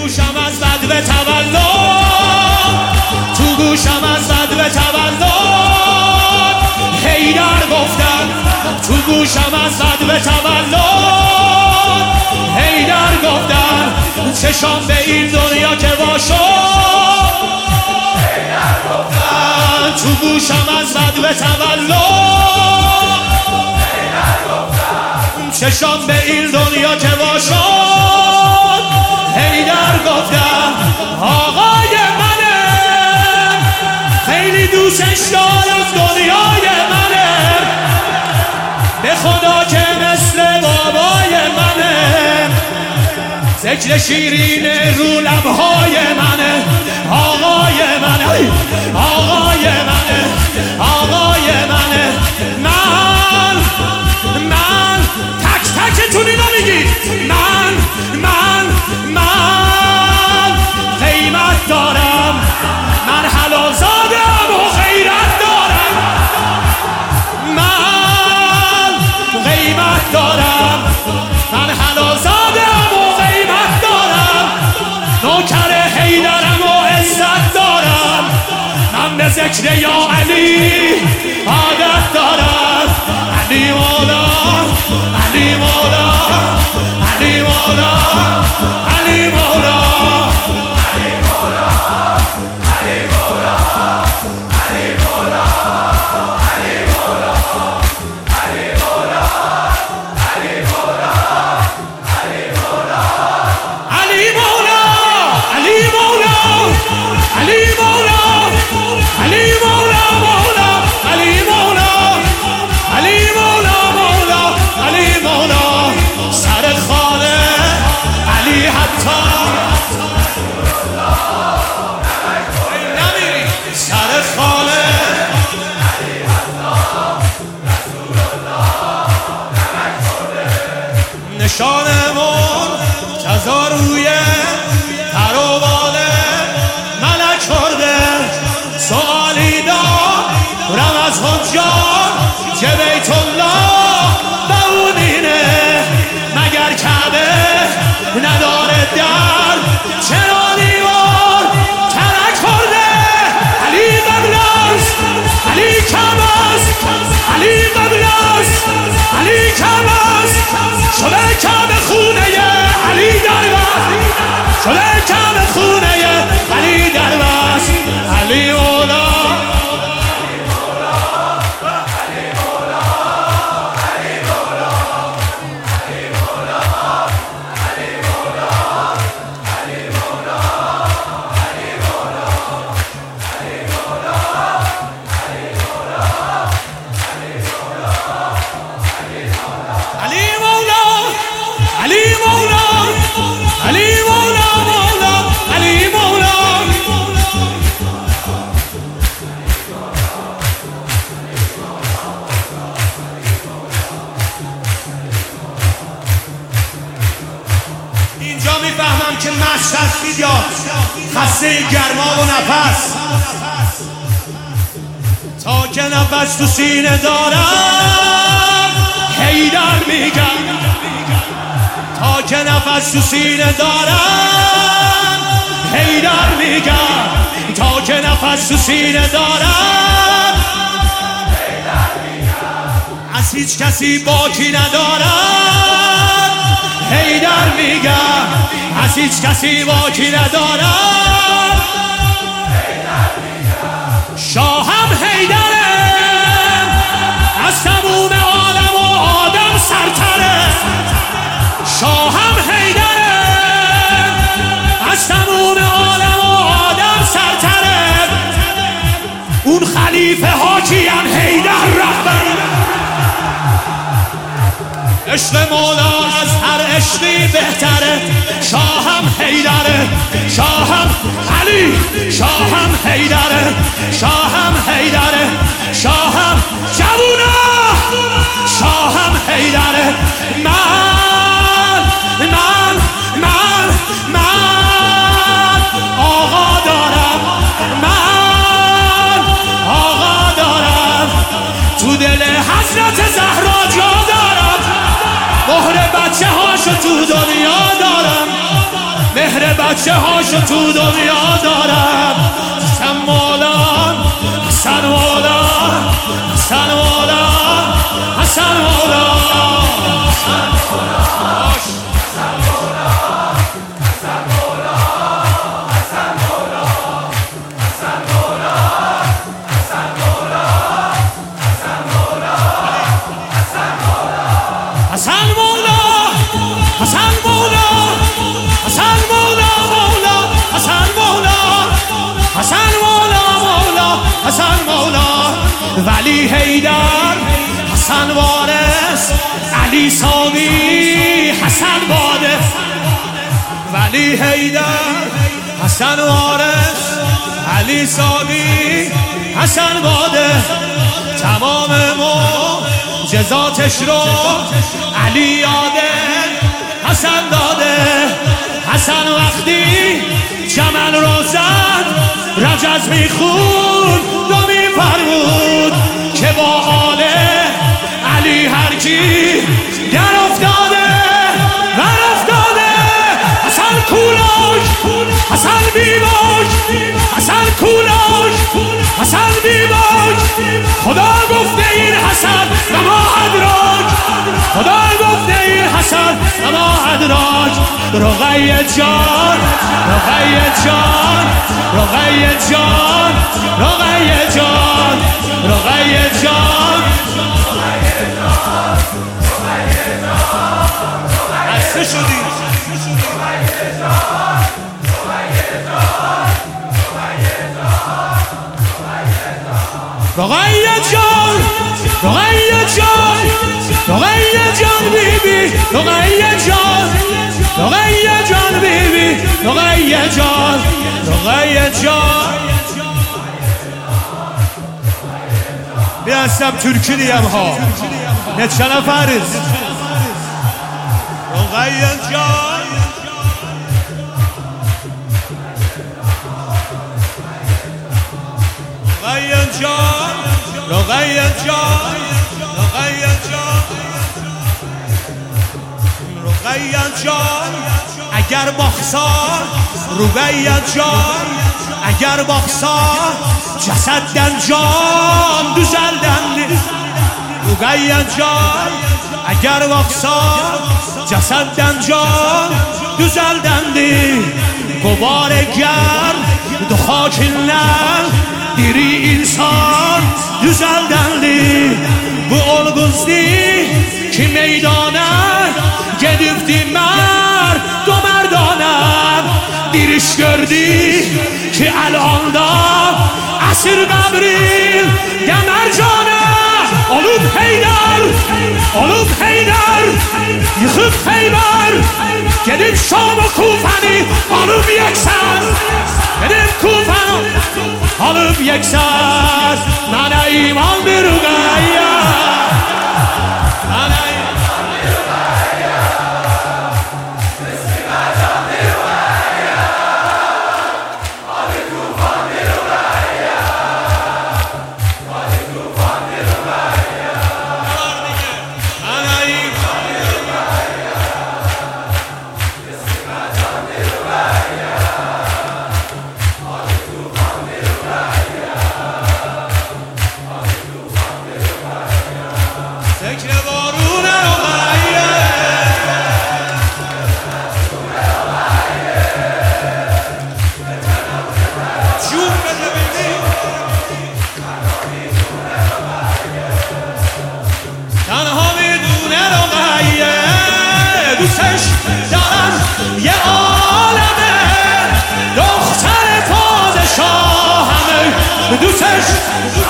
گوشم از بد به تولد، تو گوشم از بد به تولد حیدر گفتن، تو گوشم از بد به تولد حیدر گفتن، چشام به این دنیا که باشو حیدر گفتن، تو گوشم از بد به تولد حیدر گفتن، چشام به این دنیا که باشو حیدر گفتن. آقای منه خیلی دوستش دارم، دنیای منه به خدا که مثل بابای منه، ذکر شیرین رو لبهای منه. آقای منه آقای منه آقای منه، من تک تکتون اینو میگید، من قیمت دارم، من حلال زادم و غیرت دارم، من قیمت دارم، من حلال زادم و قیمت دارم، نوکر حیدرم و عزت دارم، من به ذکر یا علی عادت دارم. علی مولا علی مولا علی مولا علی مولا علی مولا علی مولا علی مولا علی مولا علی مولا علی مولا علی مولا علی مولا علی مولا علی مولا علی مولا مولا علی مولا علی مولا مولا علی مولا، سر خانه علی حتی نمیری، سر خانه علی حتی رسول الله نمک خورده، نشانمون جزا روی پروانه ملک خورده. سوالی دارم از حجار که بیت الله بونینه، مگر کعبه نداره در، چرا دیوار ترک خورده؟ علی قبلست علی کعبست علی قبلست علی کعبست، شده کعبه خونه علی دربست، شده کعبه خونه علی دربست. علی مولا میفهمم که مست هستید یا خسته گرما و نفس، تا که نفس تو سینه دارم حیدر میگم، تا که نفس تو سینه دارم حیدر میگم، تا که نفس تو سینه دارم حیدر میگم، از هیچ کسی باکی ندارم حیدر میگم، از هیچ کسی باکی ندارم حیدر میگم. شاهم حیدره، از تموم عالم و آدم سرتره، شاهم حیدره، از تموم عالم و آدم سرتره، اون خلیفه حاکیم حیدر رهبره، عشق مولا از هر عشقی بهتره. شاهم حیدره، شاهم علی، شاهم حیدره، شاهم حیدره، شاهم جوونا، شاهم حیدره. من آقا دارم، من آقا دارم، تو دل حضرت زهرا جا دارم، مهر بچه هاشو تو دنیا دارم، مهر بچه هاشو تو دنیا دارم. حسن مولا حسن مولا حسن مولا حسن مولا ولی حیدر حسن وارث علی سامی حسن باده. ولی حیدر حسن وارث علی سامی حسن باده. تمام معجزاتش رو علی یاده حسن داده. حسن وقتی جمل رو زد رجز میخون دو میفرمود که با آل علی هر کی در افتاده در افتاده. حسن کولاش حسن بیباش حسن کولاش حسن بیباش. خدا گفته این حسن نما ادراک. خدا گفته این حسن نما ادراک. رقیه جان رقیه جان رقیه جان رقیه جان رقیه جان عصه شدی. رقیه جان رقیه جان رقیه جان بیبی رقیه جان رقیه جان بیبی رقیه جان رقیه جان. بیاستم ترکی دیم ها نتشنه فارز. رقیه جان رقیه جان رقیه جان رقیه جان رقیه جان. اگر بخسار رقیه جان اگر بخسار جسدن جان düzeldende. رقیه جان اگر بخسار جسدن جان düzeldende. غبار گرد و خاک لب diri insan düzeldendi. Bu olguzdi ki meydana gedibdi merd و merdane. diriş gördü ki elanda asir قبری demercane. Olup Heydar olup Heydar yıkıp Xeyber gedib Şam و Kufeni alıp yekser. gedib Kufeni alıp yekser. Mənə iman bir Rüqəyyə mənə iman bir Rüqəyyə İstiqacan bir Rüqəyyə Ali Tufan bir Rüqəyyə Ali Tufan bir Rüqəyyə mənə iman bir Rüqəyyə İstiqacan bir Rüqəyyə Ali Tufan bir Rüqəyyə Ali Tufan bir Rüqəyyə. Sekre varune Rüqəyyə Cüm bedebildi تنها میدونه رقیه دوستش دارم یه عالمه دختر پادشاهمه دوستش